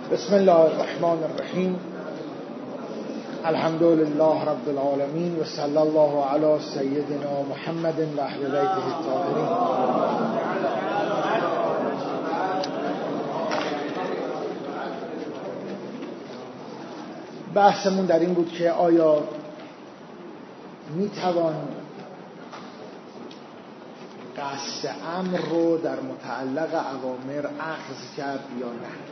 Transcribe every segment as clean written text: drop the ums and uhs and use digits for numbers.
بسم الله الرحمن الرحیم. الحمد لله رب العالمین و صلی الله علی سیدنا محمد و اهل بیته الطاهرین. بحثمون در این بود که آیا میتوان قصد امر رو در متعلق اوامر اخذ کرد یا نه.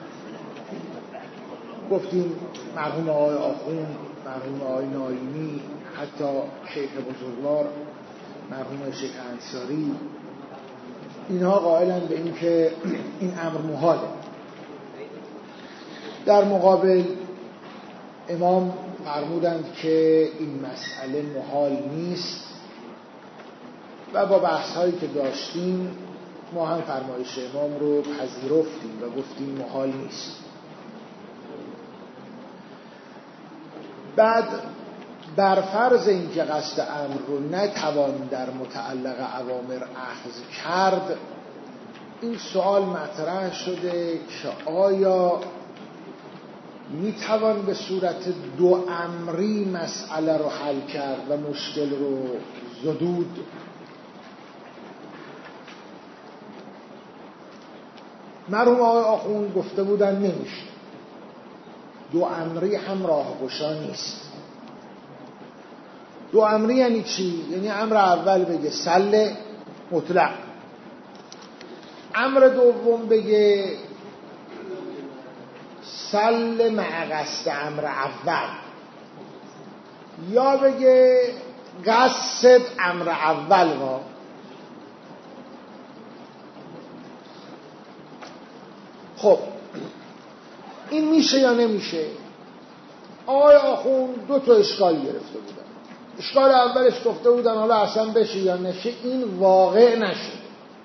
گفتیم مرحوم آقای آخوند، مرحوم آقای نایمی، حتی شیخ بزرگوار مرحوم شیخ انصاری، اینها قائلن به این که این امر محاله. در مقابل امام فرمودند که این مسئله محال نیست و با بحث هایی که داشتیم ما هم فرمایش امام رو پذیرفتیم و گفتیم محال نیست. بعد بر فرض اینکه قصد امر رو نتوان در متعلق اوامر اخذ کرد، این سوال مطرح شده که آیا میتوان به صورت دو امری مسئله رو حل کرد و مشکل رو زدود؟ مرحوم آقای آخوند گفته بودن نمیشه، دو امری هم راهگشا نیست. دو امری یعنی چی؟ یعنی امر اول بگه سل مطلق، امر دوم بگه سل مع قصد امر اول، یا بگه قصد امر اول ما. خب این میشه یا نمیشه؟ آقای آخوند دو تا اشکال گرفته بودن. اشکال اولش گفته بودن حالا اصلا بشه یا نشه این واقع نشه.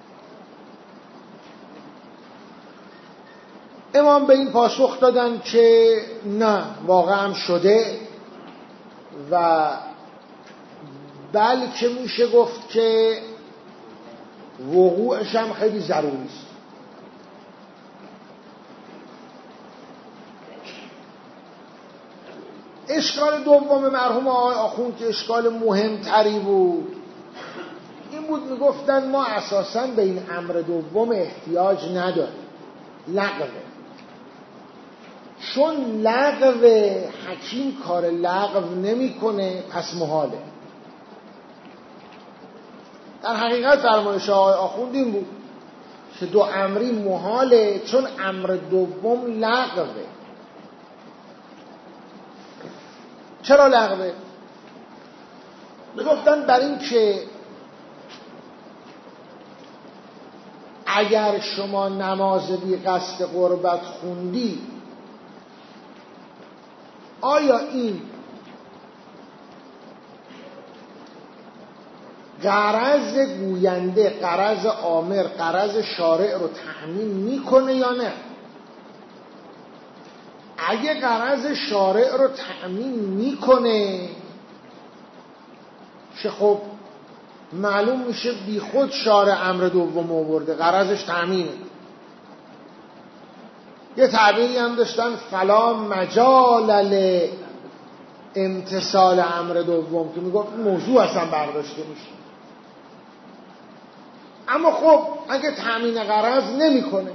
امام به این پاسخ دادن که نه، واقعا شده و بلکه میشه گفت که وقوعش هم خیلی ضروری است. اشکال دوم مرحوم آقای آخوند که اشکال مهمتری بود این بود، میگفتن ما اساساً به این امر دوم احتیاج نداریم، لغوه. چون لغوه، حکیم کار لغو نمیکنه، پس محاله. در حقیقت فرمایش آقای آخوند این بود که دو امری محاله چون امر دوم لغوه. چرا لغوه؟ میگفتن بر این که اگر شما نماز بی قصد قربت خوندی، آیا این غرض گوینده، غرض آمر، غرض شارع رو تأمین میکنه یا نه؟ اگه غرض شارع رو تأمین میکنه که خب معلوم میشه بی خود شارع امر دوم آورده، غرضش تأمینه. یه تعبیری هم داشتن فلا مجال امتصال امر دوم که میگفت موضوع اصلا برداشته میشه. اما خب اگه تأمین غرض نمیکنه،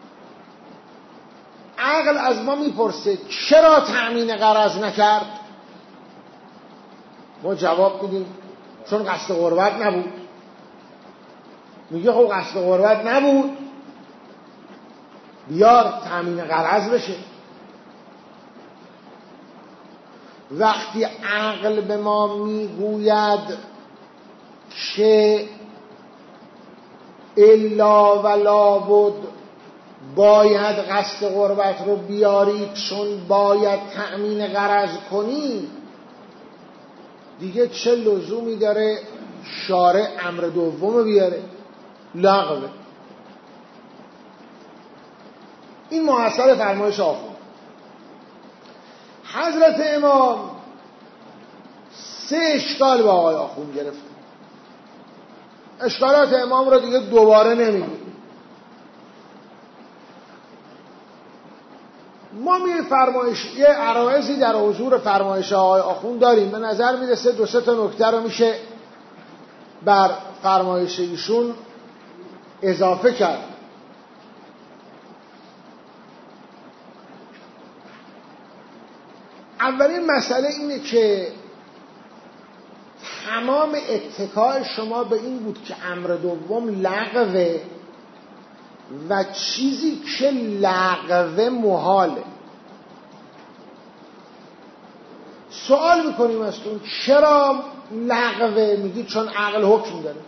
عقل از ما میپرسه چرا تأمین غرض نکرد؟ ما جواب میدیم چون قصد قربت نبود. میگه خب قصد قربت نبود، بیار تأمین غرض بشه. وقتی عقل به ما میگوید که الا ولا بد باید قصد قربت رو بیارید چون باید تأمین غرض کنید، دیگه چه لزومی داره شارع امر دوم بیاره؟ لغوه. این محصل فرمایش آخوند. حضرت امام سه اشکال به آقای آخوند گرفت. اشکالات امام رو دیگه دوباره نمیگیم. ما یه عرایضی در حضور فرمایش آقای آخوند داریم. به نظر میرسه 2-3 تا نکته رو میشه بر فرمایش ایشون اضافه کرد. اولین مسئله اینه که تمام اتکای شما به این بود که امر دوم لغوه و چیزی که لغوه محاله. سوال میکنیم ازتون چرا لغوه؟ میگید چون عقل حکم داره.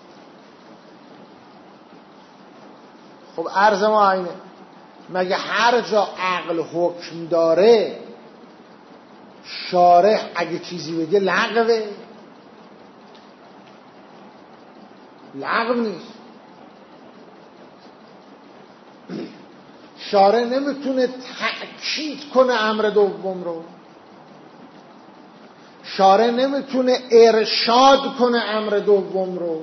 خب عرض ما اینه، مگه هر جا عقل حکم داره شارح اگه چیزی بگه لغوه؟ لغو نیست. شارح نمیتونه تأکید کنه امر دوم رو، شارح نمیتونه ارشاد کنه امر دوم رو.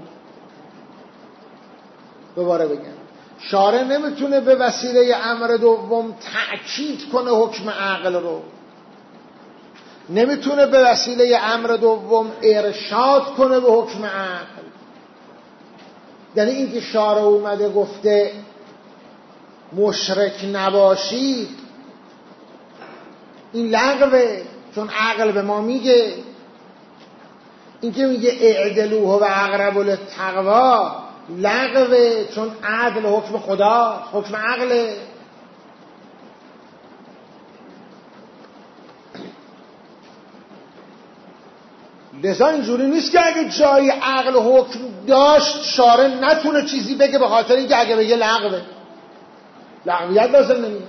دوباره بگم، شارح نمیتونه به وسیله امر دوم تأکید کنه حکم عقل رو، نمیتونه به وسیله امر دوم ارشاد کنه به حکم عقل. یعنی اینکه شارح اومده گفته مشرک نباشید، این لغوه، چون عقل به ما میگه. اینکه میگه اعدلوه و اقرب للتقوی لغوه، چون عدل حکم خدا، حکم عقله. لذا اینجوری نیست که اگه جای عقل حکم داشت شارع نتونه چیزی بگه، به خاطر اینکه اگه بگه لغوه، لغویت لازم نمیاد.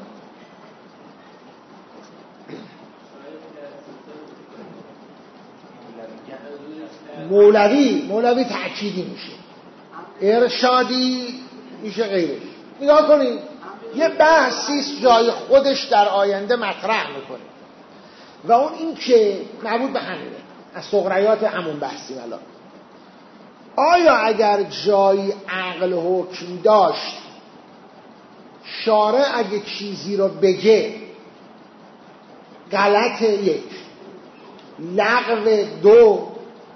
مولوی تأکیدی میشه، ارشادی میشه غیرش. نگاه کنید یه بحثیست جای خودش در آینده مطرح میکنه و اون این که مربوط به همینه، از صغریات همون بحثیم الان. آیا اگر جایی عقل حکم داشت شارع اگه چیزی رو بگه غلط، یک، لغو، دو،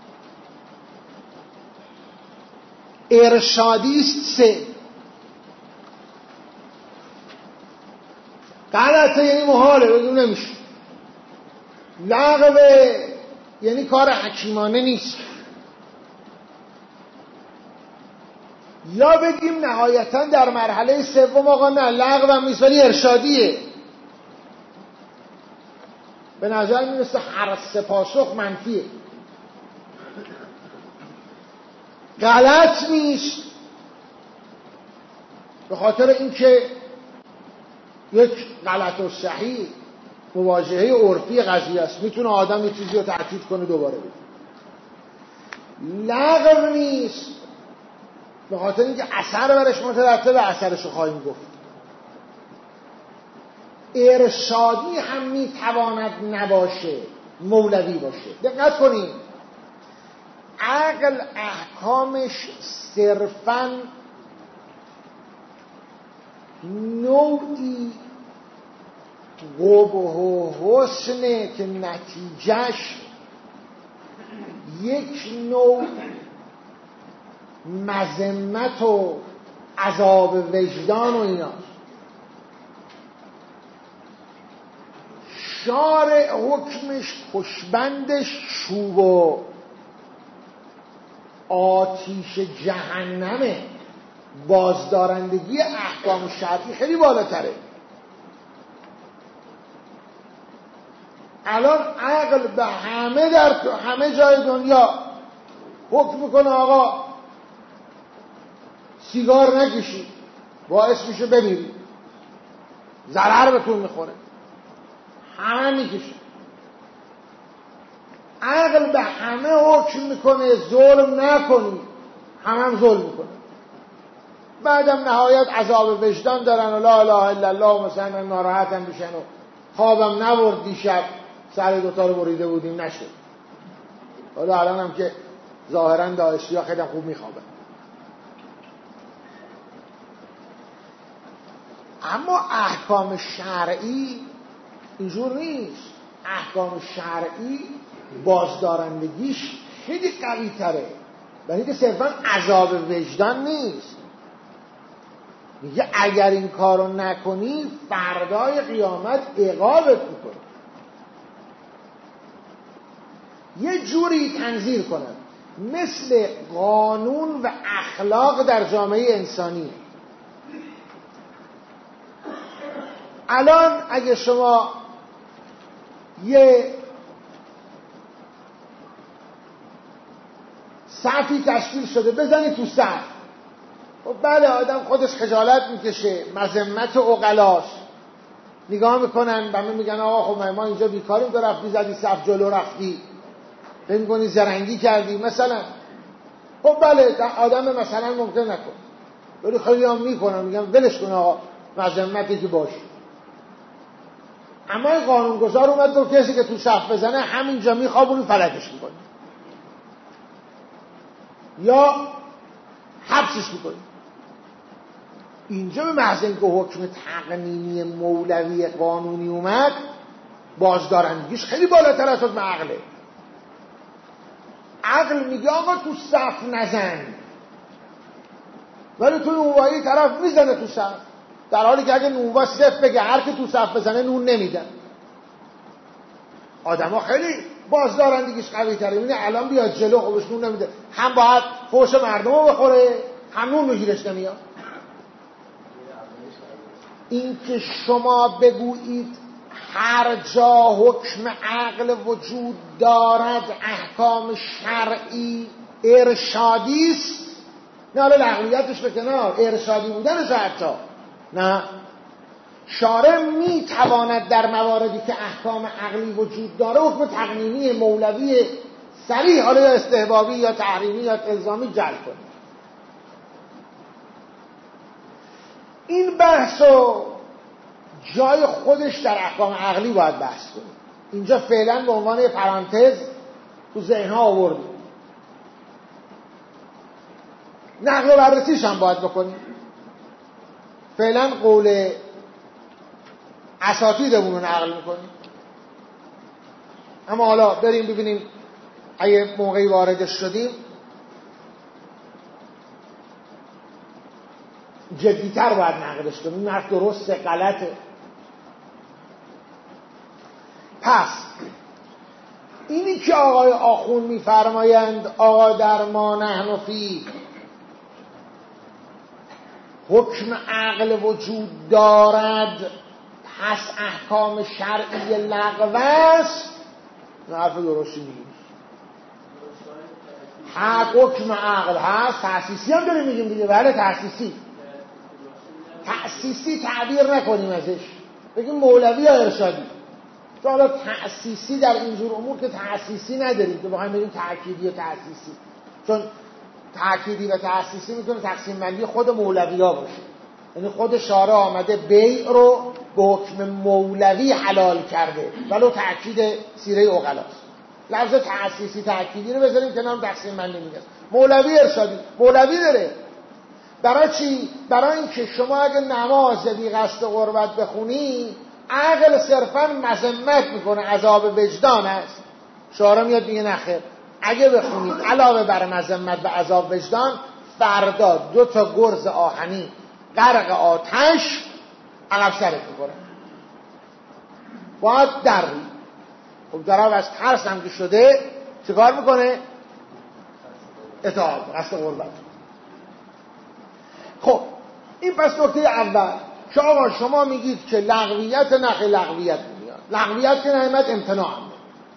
ارشادیست، سه. غلطه یعنی محاله، بگیم نمیشه. لغوه یعنی کار حکیمانه نیست. یا بگیم نهایتا در مرحله سوم آقا نه لغو هم نیست ولی ارشادیه. به نظر میرسه هر سه پاسخ منفیه. غلط نیست به خاطر اینکه یک غلط و صحیح مواجهه عرفی قضیه است، میتونه آدم یه چیزی رو تأکید کنه دوباره بگه. لغو نیست به خاطر اینکه اثر برش مترتب اثرش رو خواهیم گفت. ارشادی هم میتواند نباشه، مولوی باشه. دقت کنید عقل احکامش صرفاً نوعی قبح و حسنه که نتیجهش یک نوع مذمت و عذاب وجدان و ایناست. شارع حکمش پشبندش چوب و آتیش جهنمه، بازدارندگی احکام شرعی خیلی بالاتره. الان عقل به همه در همه جای دنیا حکم میکنه آقا سیگار نکشید، باعث میشه بمیرید، ضرر بهتون میخوره، همه میکشه. عقل به همه حکم میکنه ظلم نکنید، هم ظلم میکنه. بعدم نهایت عذاب وجدان دارن و لا اله الا الله، مثلا ناراحتم میشن و خوابم نبرد دیشب سر دوتا رو بریده بودیم نشد. حالا الان هم که ظاهرا داعشی ها خیلی خوب میخوابن. اما احکام شرعی اینجور نیست. احکام شرعی بازدارندگیش خیلی قوی تره، برای که صرفا عذاب وجدان نیست. میگه اگر این کارو نکنی فردای قیامت عقابت میکنه. یه جوری تنظیر کنن مثل قانون و اخلاق در جامعه انسانی. الان اگه شما یه صفی تشکیل شده بزنی تو صف، خب بله آدم خودش خجالت میکشه، مذمت عقلاست، نگاه میکنن و میگن آقا خب ما اینجا بیکاریم، تو رفتی زدی صف جلو رفتی فکر میکنی زرنگی کردی مثلا. خب بله آدم مثلا ممکن نکن، ولی خیلی هم میکنن، میگن ولش کن آقا مذمتی که باشه. اما این قانونگذار اومد دو کسی که تو صف بزنه همینجا میخوابونی فلکش میکنی یا حبسش میکنی. اینجا به محض اینکه حکم تقنینی مولوی قانونی اومد، بازدارندگیش خیلی بالاتر از حکم عقله. عقل میگه آقا تو صف نزن، ولی توی نونوایی طرف میزنه تو صف، در حالی که اگه نونوا صف بگه هر که تو صف بزنه نون نمیدن. آدم ها خیلی بازدارندگیش قوی تره. میبینه الان بیاد جلو خوبش نون نمیده، هم باید فوش مردم رو بخوره هم نون رو گیرش نمیاد. این که شما بگویید هر جا حکم عقل وجود دارد احکام شرعی ارشادی است، نه حالا لغویتش به کنار، ارشادی بودنش حتی نه، شارع میتواند در مواردی که احکام عقلی وجود داره حکم تقنینی مولوی صریح، حالا یا استحبابی یا تحریمی یا الزامی جلب کنه. این بحثو جای خودش در احکام عقلی باید بحث کنیم. اینجا فعلا به عنوان پرانتز تو ذهنها آوردیم. نقل و بررسیش هم باید بکنیم. فعلا قول اساتیدمون رو نقل میکنیم، اما حالا بریم ببینیم اگه موقعی واردش شدیم جدیتر باید نقلش کنیم. این حرف درسته غلطه. پس اینی که آقای آخوند میفرمایند آقا در ما نحن فی حکم عقل وجود دارد پس احکام شرعی لغو است، این حرف درستی نیست. حکم عقل هست، تأسیسی هم داریم میگیم دیگه. بله تأسیسی تعبیر نکنیم ازش، بگیم مولوی یا ارشادی. چون حالا تأسیسی در اینجور امور که تأسیسی نداریم که بخوایم بگیم تأکیدی و تأسیسی، چون تأکیدی و تأسیسی میتونه تقسیم بندی خود مولوی ها باشه. یعنی خود شارع آمده بیع رو به حکم مولوی حلال کرده، ولو تأکید سیره عقلاست. لفظ تأسیسی تأکیدی رو بذاریم کنار، تقسیم بندی میگه مولوی ارشادی. مولوی داره برای چی؟ برای اینکه شما اگه نماز بی قصد قربت بخونی عقل صرفا مذمت میکنه، عذاب وجدان است. شارع میاد میگه نخیر، اگه بخونید علاوه بر مذمت و عذاب وجدان فردا 2 گرز آهنی غرق آتش عقب سرت میکنه، باید در خب طرف از ترس هم که شده چه کار میکنه؟ اطاعت قصد قربت. خب این پس نکته اول که آقا شما میگید که لغویت نخی لغویت میاد، لغویت که نعمت امتناع هم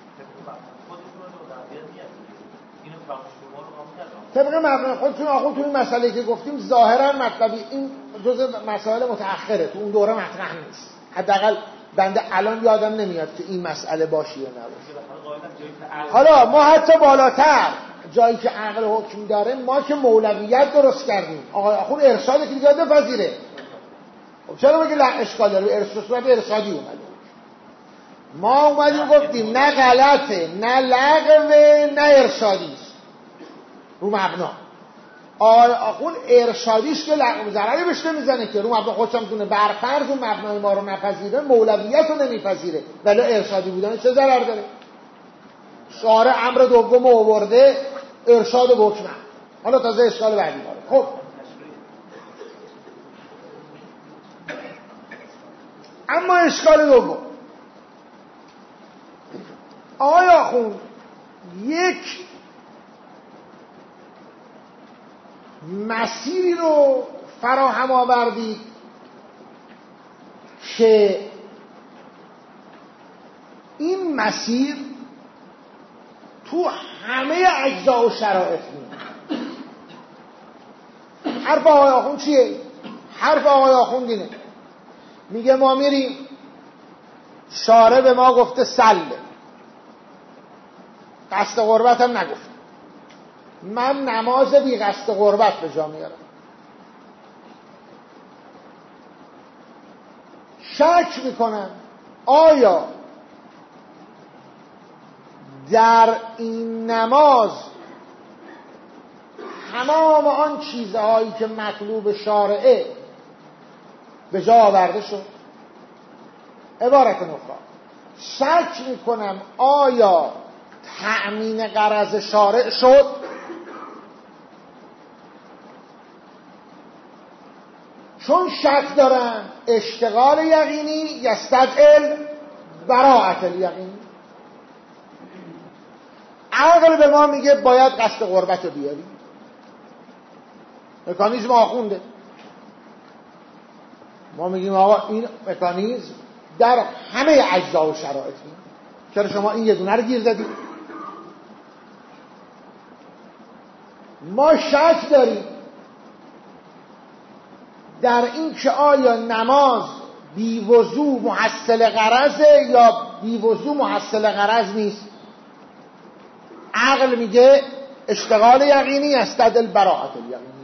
طبق مبنای خودتون. آخون تو این مسئله که گفتیم ظاهرا مطلبی این جزء مسائل متأخره، تو اون دوره مطرح نیست. حداقل بنده الان یادم نمیاد که این مسئله باشه یا نباشه. حالا ما حتی بالاتر جایی که عقل حکم داره، ما که مولویت درست کردیم، آقای آخون ارشاد که دیگه بپذیره. خب چرا میگه اشکال داره؟ ارشادی اومده. ما اومدیم گفتیم نه غلطه نه لغوه نه ارشادی است، رو مبنا. آخون ارشادیش که لغو ضرری بهش نمیزنه که رو مبنا خودشم دونه برفرض و مبنای ما رو نپذیره، مولویت رو نمیپذیره، ولی ارشادی بودن چه ضرر داره؟ شارع امر دوم آورده ارشاد و حکم. حالا تازه اشکال بعدی داره. خب اما اشکال دوم، آقای آخوند یک مسیری رو فراهم آوردید که این مسیر تو همه اجزا و شرایط میاد. حرف آقای آخوند چیه؟ حرف آقای آخوند اینه، میگه ما میریم شارع به ما گفته سله، قصد قربت هم نگفت، من نماز بی قصد قربت به جا میارم. شک میکنم آیا در این نماز تمام آن چیزهایی که مطلوب شارعه به جا آورده شد؟ عبارت نخواه، شک میکنم آیا تأمین غرض شارع شد؟ چون شک دارم اشتغال یقینی یستدعی براءت الیقینی. عقل به ما میگه باید قصد قربت رو بیاری، مکانیزم آخونده، ما میگیم آقا این مکانیزم در همه اجزا و شرایط میاد. چرا شما این یه دونه رو گیر زدید؟ ما شک داریم در این که آیا نماز بی وضو محصل غرضه یا بی وضو محصل غرض نیست. عقل میگه اشتغال یقینی یستدعی براءت الیقینی.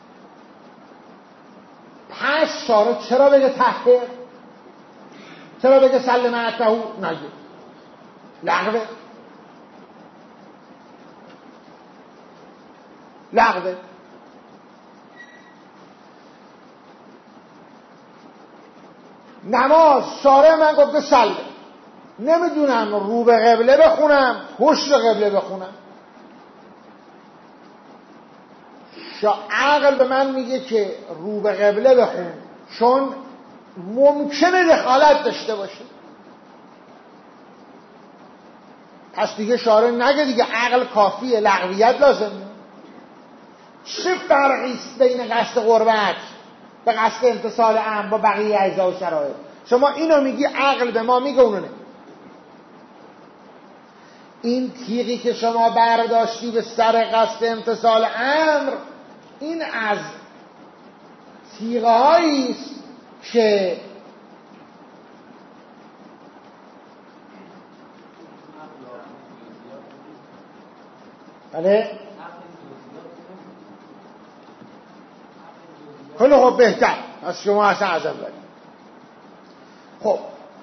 پس شارع چرا بگه طهر؟ چرا بگه سل معته؟ نگه لغوه. لغوه. نماز شارع من گفته سله، نمیدونم رو به قبله بخونم پشت قبله بخونم. عقل به من میگه که رو به قبله بخون چون ممکنه دخالت داشته باشه. پس دیگه شارع نگه دیگه عقل کافیه، لغویت لازمه. چه فرقی است بین قصد قربت به قصد امتثال امر با بقیه اجزا و شرایط؟ شما اینو میگی، عقل به ما میگه اونو نه. این تیغی که شما برداشتی به سر قصد امتثال امر، این از تیغهایی است که بله خیلی خوب، بهتر از شما اصلا عذاب دارید. خب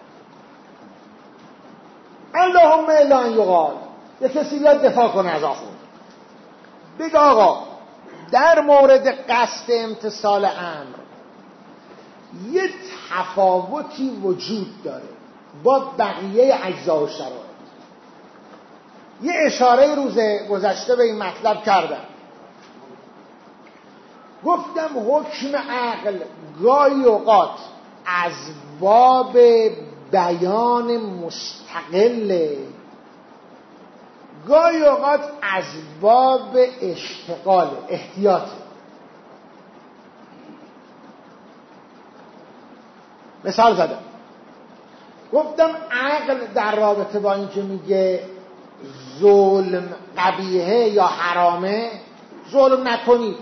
اللهم الا ان یقال، یک کسی بیاد دفاع کنه از آخوند، بگه آقا در مورد قصد امتثال امر یه تفاوتی وجود داره با بقیه اجزا و شرایط. یه اشاره روز گذشته به این مطلب کردم، گفتم حکم عقل گاهی اوقات از باب بیان مستقله، گاهی اوقات از باب اشتغال احتیاط. مثال زدم، گفتم عقل در رابطه با این که میگه ظلم قبیحه یا حرامه، ظلم نکنید،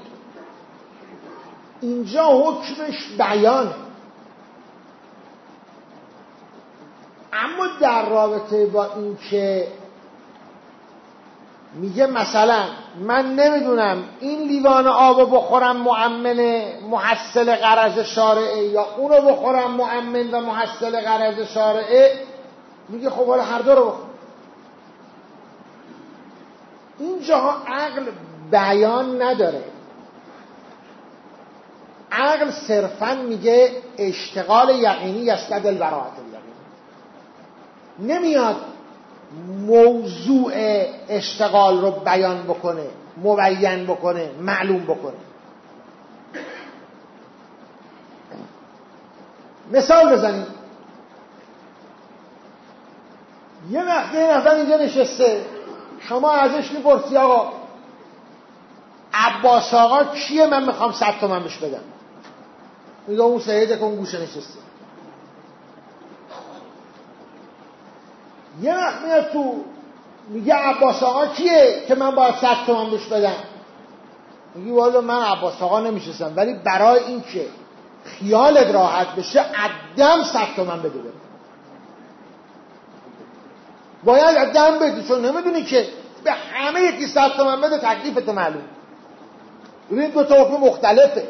اینجا حکمش بیانه. اما در رابطه با این که میگه مثلا من نمیدونم این لیوان آب بخورم مؤمن محصل غرض شارعه یا اونو بخورم مؤمن و محصل غرض شارعه، میگه خب حالا هر دو رو بخور. اینجا عقل بیان نداره، عقل صرفاً میگه اشتغال یقینی یستدل براءت الیقین، نمیاد موضوع اشتغال رو بیان بکنه، مبین بکنه، معلوم بکنه. مثال بزنیم. یه نفر اینجا نشسته، شما ازش میپرسی آقا عباس آقا کیه، من میخوام 100 تومن بهش بدم. میگه اون سیده که اون گوشه نشسته. یه وقت میاد تو میگه عباس آقا کیه که من باید 100 تومن بهش بدم. میگی والا من عباس آقا نمیشستم، ولی برای این که خیالت راحت بشه عدم 100 تومن بده. باید عدم بده، چون نمیدونی که به همه یکی 100 تومن بده، تکلیفت معلوم. این دو تا حکم مختلفه.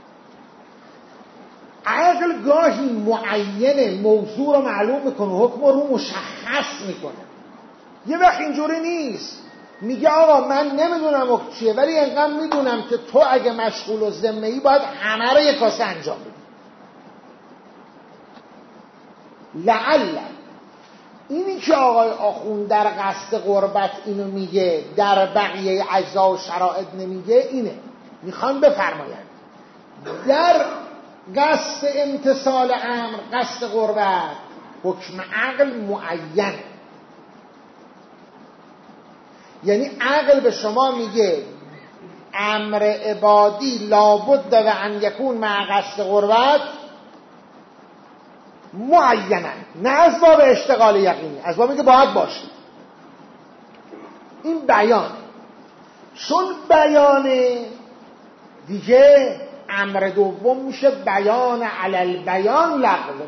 عقل گاهی معینه، موضوع رو معلوم میکنه، حکم رو مشخص میکنه. یه وقت اینجوری نیست، میگه آقا من نمیدونم حکم چیه، ولی اینقدر میدونم که تو اگه مشغول و ذمه‌ای باید همه رو یک کاسه انجام بدی. لعل اینی که آقای آخوند در قصد قربت اینو میگه، در بقیه اجزا و شرائط نمیگه، اینه میخوان بفرمایند در قصد امتصال امر، قصد قربت، حکم عقل معین. یعنی عقل به شما میگه امر عبادی لابد و ان یکون مع قصد قربت معینن، نه از باب اشتغال یقینی، از باب میگه باید باشه. این بیان، چون بیانه دیگه امر دوم میشه بیان علل بیان لغو.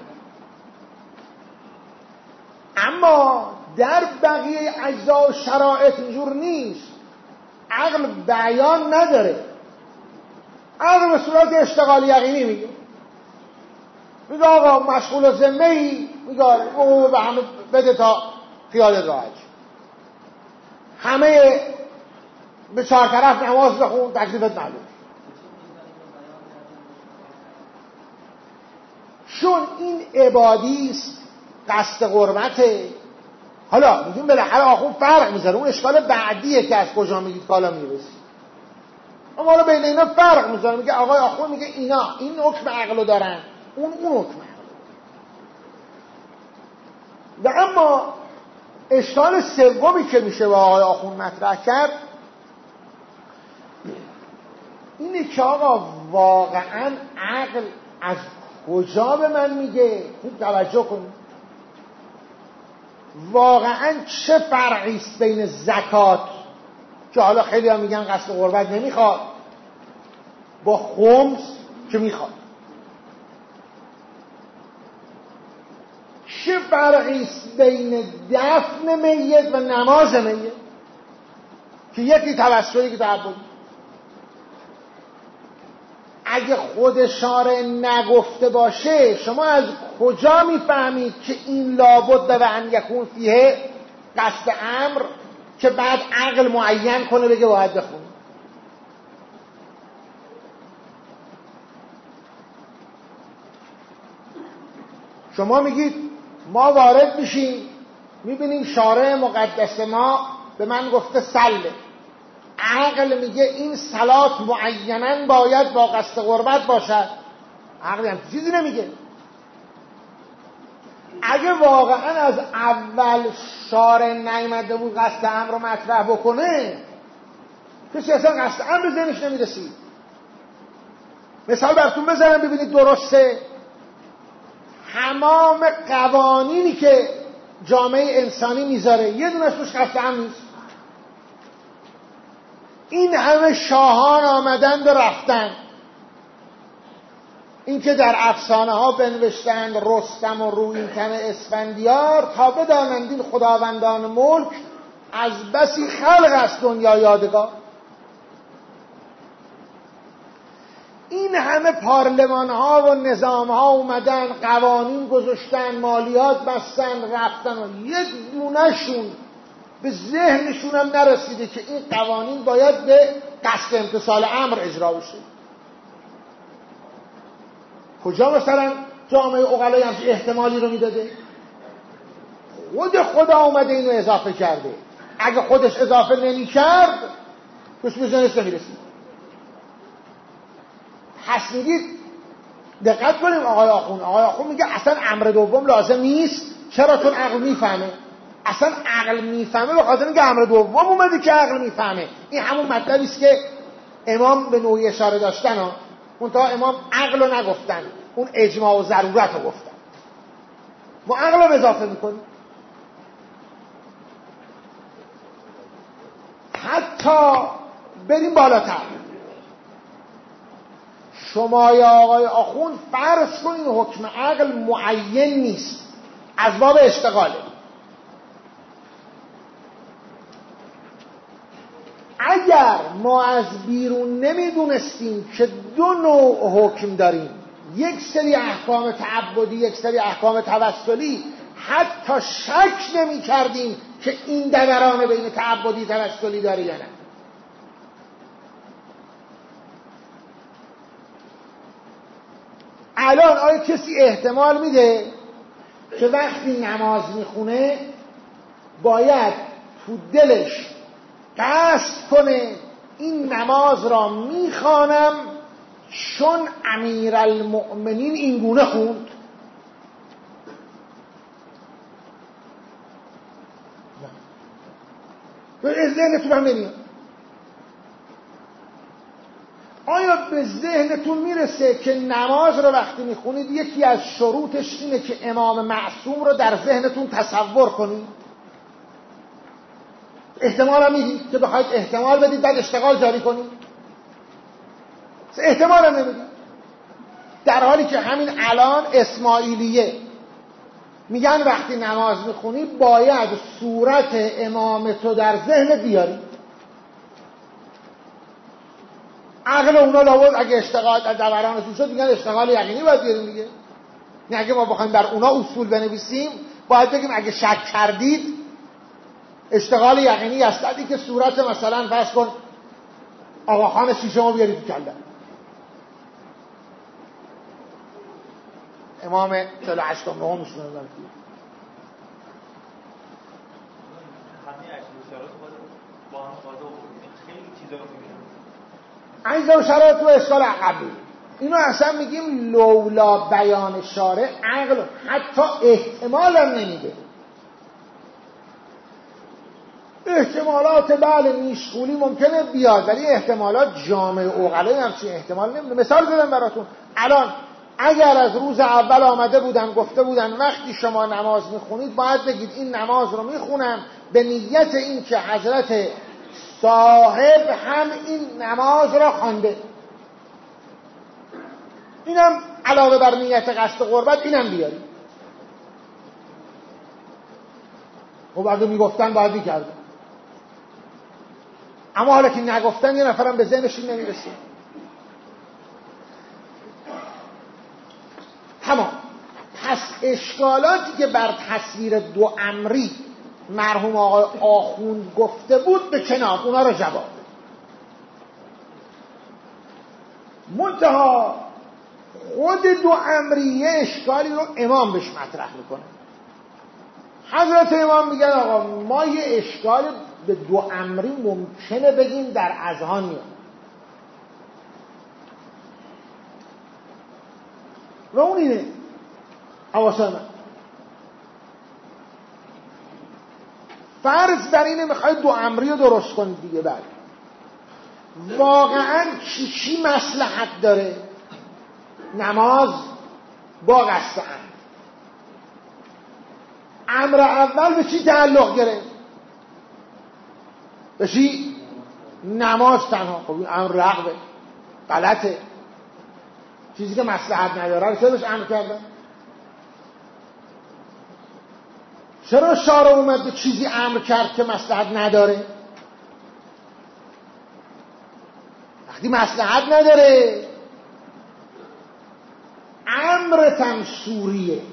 اما در بقیه اجزا و شرائط اینجور نیست. عقل بیان نداره، عقل به صورت اشتغال یقینی میگه. میگه آقا مشغول ذمه ای، میگه او به همه بده تا خیالت راحت. همه به 4 طرف نماز بخون، تکلیفت معلوم. چون این عبادی است، قصد قربته. حالا میگیم بالاخره آخون فرق میذاره، اون اشکال بعدیه که از کجا میگید کالا میرسی. اما حالا بین اینا فرق میذاره، میگه آقای آخون میگه اینا این حکم عقلو دارن، اون حکم عقلو. و اما اشکال سومی که میشه با آقای آخون مطرح کرد اینه که آقا واقعا عقل از کجا به من میگه؟ خوب توجه کنید. واقعا چه فرقی است بین زکات که حالا خیلی ها میگن قصد قربت نمیخواد با خمس که میخواد؟ چه فرقی است بین دفن میت و نماز میت که یکی توسلی که تعبدی؟ اگه خود شارع نگفته باشه شما از کجا میفهمید که این لابد و ان یکون فیه قصد امر که بعد عقل معین کنه بگه باید بخون؟ شما میگید ما وارد میشیم میبینیم شارع مقدس ما به من گفته سله، عقل میگه این صلات معیناً باید با قصد قربت باشد. عقل هم چیزی نمیگه. اگه واقعا از اول شارع نیامده بود قصد امر رو مطرح بکنه، کسی اصلا قصد امر به ذهنش نمیرسید. مثال براتون بزنم ببینید درسته. تمام قوانینی که جامعه انسانی میذاره یه دونش توش قصد امر نیست. این همه شاهان آمدند و رفتند، این که در افسانه ها بنوشتند رستم و رویینتن اسفندیار تا بدانند این خداوندان ملک از بسی خلق است دنیا یادگار. این همه پارلمان ها و نظام ها اومدن، قوانین گذاشتن، مالیات بستن، رفتن و یک دونشون به ذهنشون هم نرسیده که این قوانین باید به قصد امتصال امر اجرا بشه. کجا مثلا جامعه عقلایی همچین احتمالی رو میداده؟ خدا اومده اینو اضافه کرده. اگه خودش اضافه نمی کرد کش بزنست نمیرسید. پس میگید دقت کنیم آقای آخوند میگه اصلا امر دوم لازم نیست. چرا؟ چون عقل میفهمه. اصلا عقل میفهمه به خاطر اینکه امر دوم اومده که عقل میفهمه. این همون مطلبی است که امام به نوعی اشاره داشتن ها. منتها امام عقل رو نگفتن، اون اجماع و ضرورت رو گفتن. ما عقل رو اضافه میکنیم. حتی بریم بالاتر. شما یا آقای آخوند فرض کنید حکم عقل معین نیست، از باب اشتغاله. اگر ما از بیرون نمیدونستیم که دو نوع حکم داریم، یک سری احکام تعبدی، یک سری احکام توسلی، حتی شک نمی کردیم که این دوران بین تعبدی توسلی داره یا نه. الان آیا کسی احتمال میده که وقتی نماز میخونه باید تو دلش قصد کنه این نماز را میخوانم چون امیرالمؤمنین این گونه خوند؟ به ذهنتون هم نمیاد. آیا به ذهنتون میرسه که نماز رو وقتی میخونید یکی از شروطش اینه که امام معصوم رو در ذهنتون تصور کنید؟ احتمال هم میدید که بخواید احتمال بدید بعد اشتغال جاری کنید؟ احتمال هم نمیدید. در حالی که همین الان اسماعیلیه میگن وقتی نماز میخونی باید صورت امام تو در ذهن بیاری. عقل اونا لابد اگه اشتغال در دورانشون شد میگن اشتغال یقینی باید بیاریم دیگه. نه اگه ما بخوایم بر اونا اصول بنویسیم باید بگیم اگه شک کردید اشتغال یقینی هستید که صورت مثلا فرض کن آقاخان شیشمو بیارید تو کله. امام 48 نهم میشونه همین عیزا شرایط و اشکال عقبی اینو اصلا میگیم لولا بیان شارع عقل حتی احتمال هم نمیده. احتمالات بله میشغولی ممکنه بیاد ولی احتمالات جامع عقلایی همچین احتمال نمیده. مثال زدم براتون. الان اگر از روز اول آمده بودن گفته بودن وقتی شما نماز میخونید باید بگید این نماز رو میخونم به نیت این که حضرت صاحب هم این نماز را خوانده، اینم علاوه بر نیت قصد قربت اینم بیاری. خب اگه میگفتن باید میکردن، اما حالا که نگفتن یه نفرم به ذهنش نمیرسه. تمام. پس اشکالاتی که بر تصویر دو امری مرحوم آقای آخوند گفته بود به کنار، اونا رو جواب بده. منتها خود دو امری یه اشکالی رو امام بهش مطرح میکنه. حضرت امام میگن آقا ما یه اشکال به دو امری ممکنه بگیم در اذهان میاد و اون اینه حواسه من فرض بر اینه میخواید دو امری رو درست کنید دیگه. بعد واقعا چی مصلحت داره نماز با قصد امر اول به چی تعلق گرفت؟ به چی؟ نماز تنها. خب این امر رغبه غلطه، چیزی که مصلحت نداره رو چرا بهش امر کردن؟ چرا شارع اومد به چیزی امر کرد که مصلحت نداره؟ وقتی مصلحت نداره امرت هم سوریه.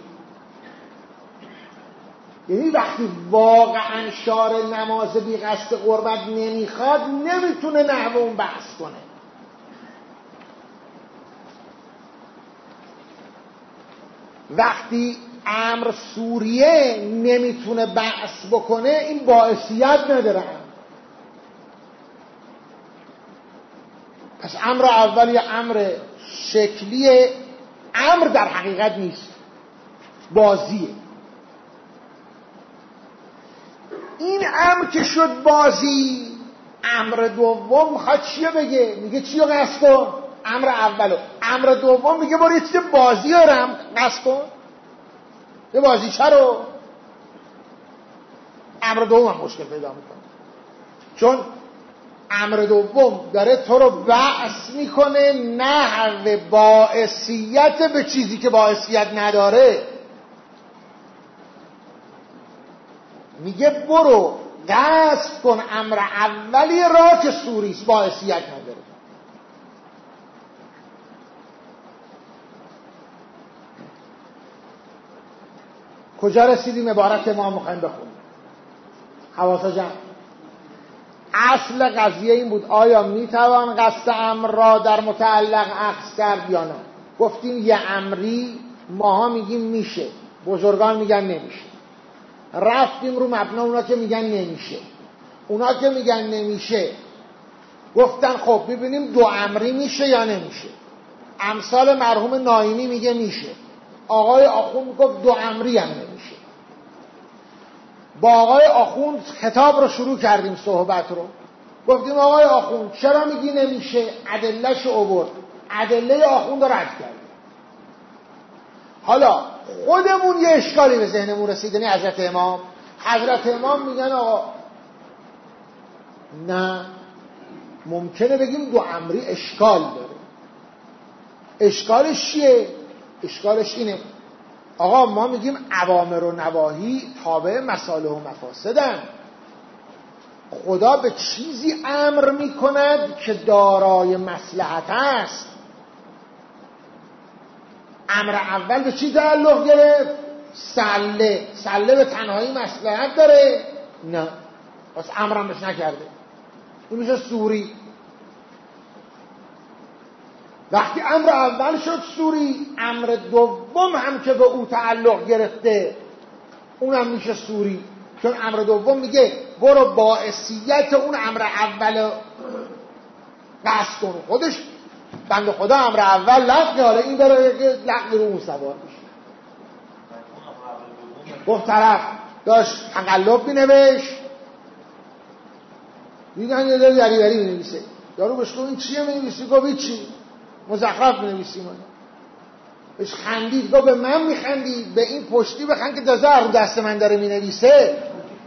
یعنی وقتی واقعا شارع نماز بی قصد قربت نمیخواد نمیتونه نحو اون بحث کنه. وقتی امر سوریه نمیتونه بعث بکنه این باعثیت نداره. پس امر اول یه امر شکلیه، امر در حقیقت نیست، بازیه. این امر که شد بازی، امر دوم میخواد چیو بگه؟ میگه چیو قصد کن؟ امر اولو. امر دوم میگه برو یه چیز بازی رو قصد کن. یه بازی چرا؟ امر دوم هم مشکل پیدا میکنه، چون امر دوم داره تو رو بعث میکنه نحو باعثیت به چیزی که باعثیت نداره. میگه برو قصد کن امر اولی را که سوریست، باعثیت نداره. کجا رسیدیم؟ عبارت ما میخوایم بخونیم. حواسا جمع. اصل قضیه این بود آیا میتوان قصد امر را در متعلق اخذ کرد یا نه. گفتیم یه امری ماها میگیم میشه، بزرگان میگن نمیشه. رفتیم رو مبنا اونا که میگن نمیشه. اونا که میگن نمیشه گفتن خب ببینیم دو امری میشه یا نمیشه. امثال مرحوم ناینی میگه میشه، آقای آخوند گفت دو امری هم نمیشه. با آقای آخوند خطاب رو شروع کردیم، صحبت رو گفتیم آقای آخوند چرا میگی نمیشه؟ ادله‌ش آورد، ادله آخوند رو رد کردیم. حالا خودمون یه اشکالی به ذهنمون رسید، یعنی حضرت امام میگن آقا نه، ممکنه بگیم دو امری اشکال داره. اشکالش چیه؟ اشکالش اینه آقا ما میگیم اوامر و نواهی تابع مصالح و مفاسدن. خدا به چیزی امر میکند که دارای مصلحت است. امر اول به چی تعلق گرفت؟ سله به تنهایی مصلحت داره؟ نه، پس امرم بهش نکرده، این میشه سوری. وقتی امر اول شد سوری، امر دوم هم که به او تعلق گرفته اونم میشه سوری، چون امر دوم میگه برو باعثیت اون امر اول قصد کن. خودش بنده خدا امر اول لغه، حالا این داره لغه رو اون سوار میشه. گفت طرف داشت تقلب بینوشت، میگن یه داری دریوری بینویسه، یارو بهش گفت این چیه بینویسی؟ گفت چی؟ مزخرف بینویسی. من بهش خندید، گفت به من میخندید؟ به این پشتی بخند که دازه رو دست من داره مینویسه.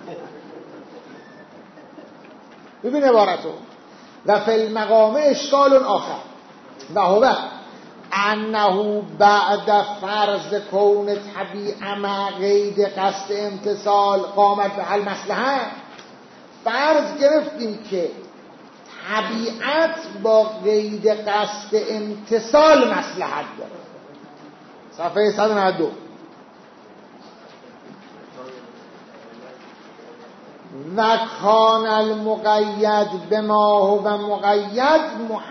ببین عبارتو. و فی المقام اشکال آخر و هو انه بعد فرض کون طبیعه مع قید قصد امتصال قامت به حل مصلحه. فرض گرفتیم که طبیعت با قید قصد امتصال مصلحت داره. صفحه 192. و کان المقید بما هو مقید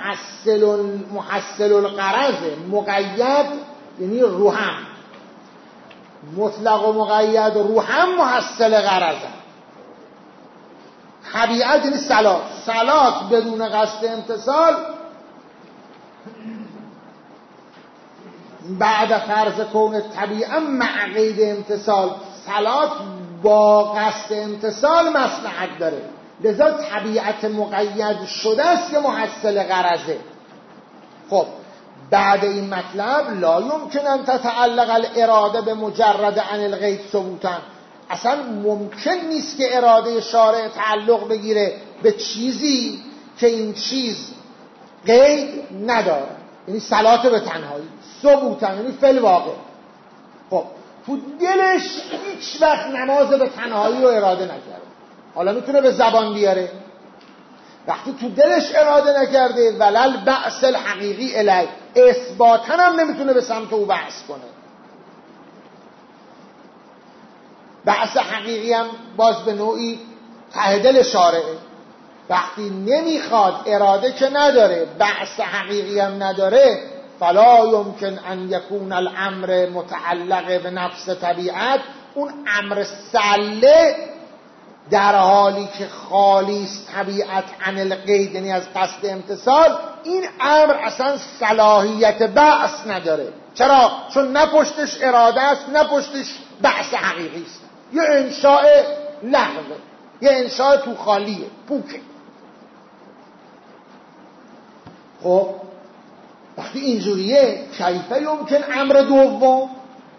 محصل الغرض. مقید یعنی روحم، مطلق و مقید روحم محصل غرض. طبیعت یعنی صلات بدون قصد امتصال بعد فرض کون طبیعه مع قید امتصال. صلات با قصد امتصال مصلحت داره، لذا طبیعت مقید شده است که محصل غرضه. خب بعد این مطلب لا یمکن ان تتعلق الاراده به مجرد عن القید ثبوتا. اصلا ممکن نیست که اراده شارع تعلق بگیره به چیزی که این چیز قید نداره، یعنی صلات به تنهایی ثبوتا، یعنی فی الواقع. خب تو دلش هیچ وقت نماز به تنهایی رو اراده نکرده، حالا میتونه به زبان بیاره. وقتی تو دلش اراده نکرده ولل بأس الحقیقی الی، اثباتا هم نمیتونه به سمت او بحث کنه. بحث حقیقی هم باز به نوعی ته دل شارعه. وقتی نمیخواد، اراده که نداره، بحث حقیقی هم نداره، فلا یمکن ان یکون الامر متعلق به نفس طبیعت، اون امر سله در حالی که خالی است طبیعت عن القید، یعنی از قصد امتثال، این امر اصلا صلاحیت بعث نداره. چرا؟ چون نه پشتش اراده است نه پشتش بعث حقیقی است، یه انشاء لغوه، یه انشاء تو خالیه، پوکه. خب وقتی اینجوریه کیف یمکن امر دوم،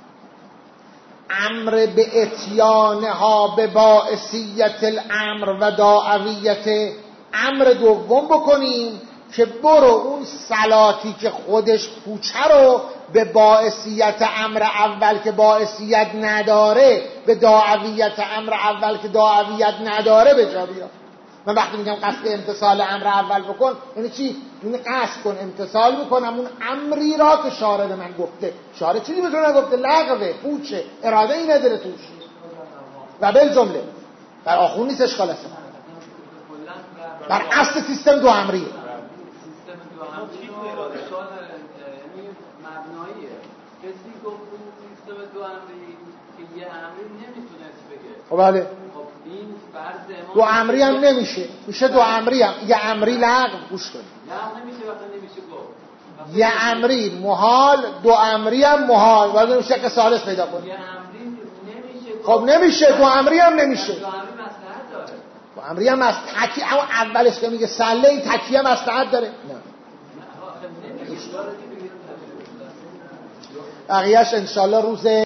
امر به اتیانها به باعثیت الامر و داعویت، امر دوم بکنیم که برو اون صلاتی که خودش پوچه رو به باعثیت امر اول که باعثیت نداره، به داعویت امر اول که داعویت نداره به جا بیار. من وقتی میگم قصد امتصال امر اول بکن یعنی چی؟ یعنی قصد کن امتصال بکنم اون امری را که شارع به من گفته. شارع چیزی به تو نگفته، لغوه، پوچه، اراده ای نداره توش. و بالجمله بر آخون نیست اشکال است، بر اصل سیستم دو امریه. سیستم دو امری مبناییه. کسی گفت سیستم دو امری که یه امری نمیتونست بگه. خب بله. این فرض دو امری هم نمیشه، میشه دو امری هم. یه امری لغو، گوش کنید. لغو نمیشه وقتی نمیشه گفت. یه امری محال، دو امری هم محال. ولی میشه که ثالث پیدا کنید. یه امری نمیشه. خب نمیشه، دو امری هم نمیشه. دو امری مصلحت داره. دو امری هم از تکی، اما اولش که میگه سله ای تکی هم مصلحت داره. نه. بقیه‌اش انشالله روز